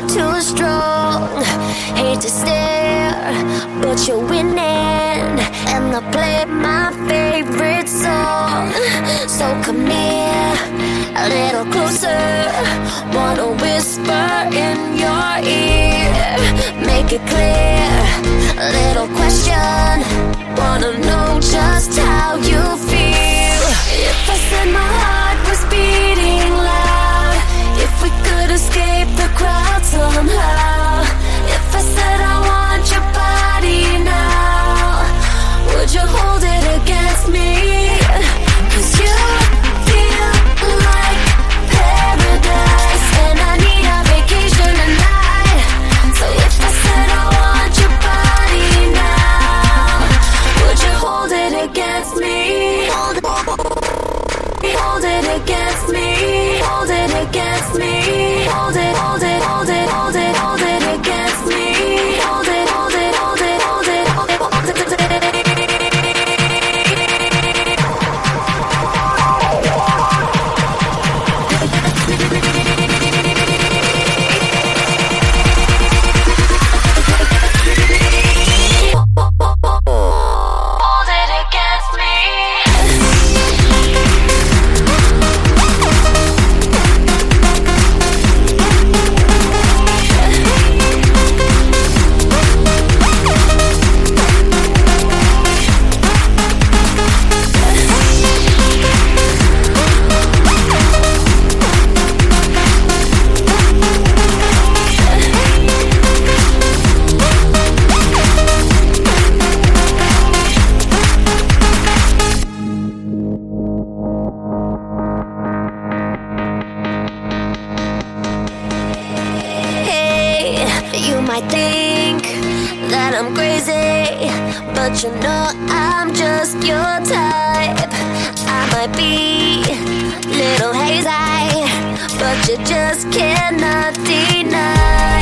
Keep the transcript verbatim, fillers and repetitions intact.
too strong. Hate to stare, but you're winning, and I play my favorite song. So come here, a little closer. Wanna whisper in your ear, make it clear. A little question, wanna know just how you feel. If I said my heart was beating loud, if we could escape the crowd somehow, if I said I want your body now, would you hold it against me? 'Cause you feel like paradise, and I need a vacation tonight. So if I said I want your body now, would you hold it against me? Hold it, hold it against me. Hold it against me. Hold it, hold it, hold it, hold it, hold it against me. Hold it, hold it, hold it, hold it, hold it, hold it. Hold it against me. Hey, you might think that I'm crazy, but you know I'm just your type. I might be little hazy, but you just cannot deny.